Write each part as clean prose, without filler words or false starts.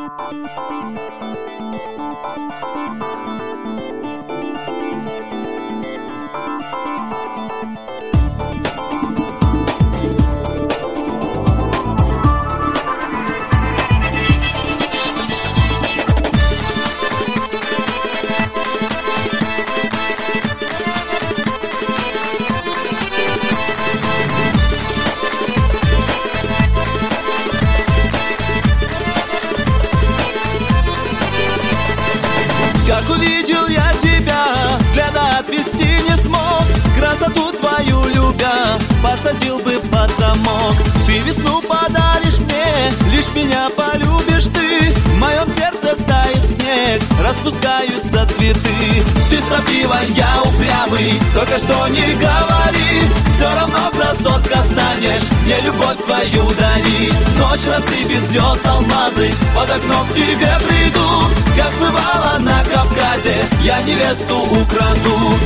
Как увидел я тебя, взгляда отвести не смог. Красоту твою любя, посадил бы под замок. Ты весну подаришь мне, лишь меня полюбишь ты. В моем сердце тает снег, распускаются цветы. Ты строптивая, я упрямый, только что не говори. Все равно красотка станешь, мне любовь свою дарить. Ночь рассыпет звезд алмазы, под окном к тебе приду. Как бывало на Кавказе, я невесту украду.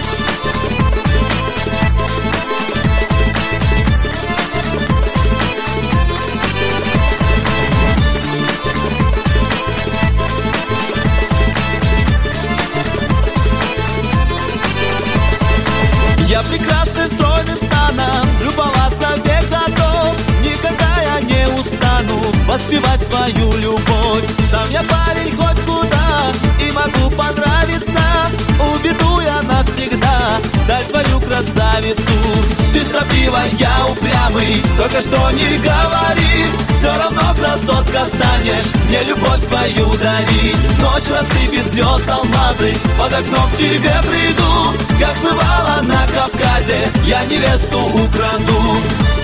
Я прекрасным стройным станом любоваться век готов. Никогда я не устану воспевать свою любовь. Сам я парень хоть куда и могу понравиться. Уведу я навсегда дать свою красавицу. Ты строптивая, я упрямый, только что не говори. Все равно красотка станешь, мне любовь свою дарить. Ночь рассыпет звезд алмазы, под окном к тебе приду. Как бывало на Кавказе, я невесту украду.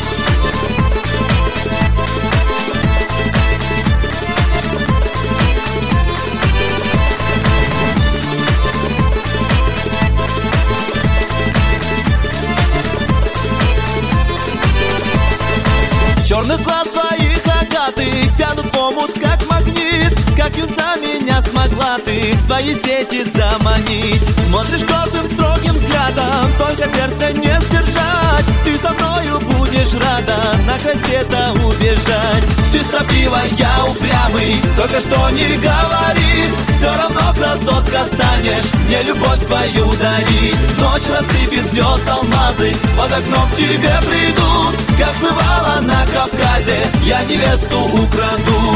Черных глаз твоих агатых тянут в омут, как магнит. Как юнца меня смогла ты в свои сети заманить. Смотришь гордым, строгим взглядом, только сердце не сдержать. Ты со мною будешь рада на край света убежать. Ты строптивая, я упрямый, только что не говори. Все равно красотка станешь, мне любовь свою дарить. Ночь рассыпет звезд алмазы, под окном к тебе приду. Как бывало на Кавказе, я невесту украду.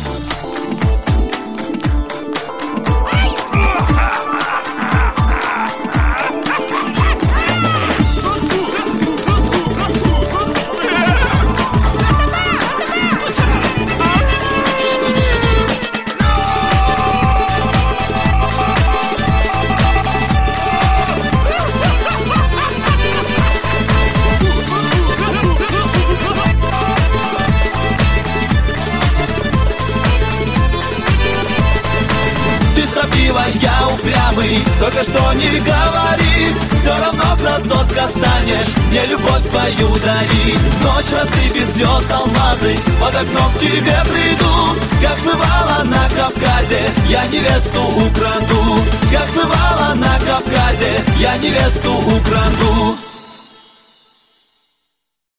Я упрямый, только что не говори. Все равно красотка станешь, мне любовь свою дарить. Ночь рассыпет звезд алмазы, под окном к тебе приду. Как бывало на Кавказе, я невесту украду. Как бывало на Кавказе, я невесту украду.